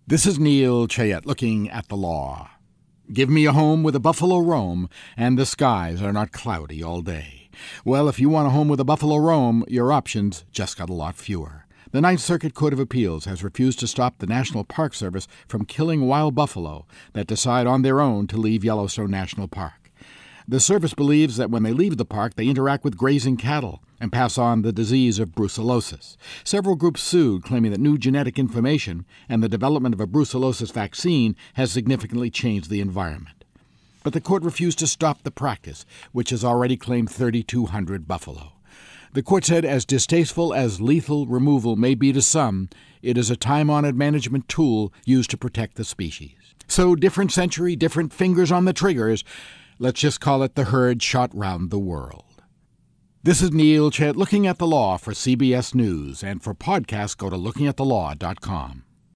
This is Neil Chayette looking at the law. Give me a home with a buffalo roam, and the skies are not cloudy all day. Well, if you want a home with a buffalo roam, your options just got a lot fewer. The Ninth Circuit Court of Appeals has refused to stop the National Park Service from killing wild buffalo that decide on their own to leave Yellowstone National Park. The service believes that when they leave the park, they interact with grazing cattle and pass on the disease of brucellosis. Several groups sued, claiming that new genetic information and the development of a brucellosis vaccine has significantly changed the environment. But the court refused to stop the practice, which has already claimed 3,200 buffalo. The court said, as distasteful as lethal removal may be to some, it is a time-honored management tool used to protect the species. So, different century, different fingers on the triggers. Let's just call it the herd shot round the world. This is Neil Chayette looking at the law for CBS News, and for podcasts, go to lookingatthelaw.com.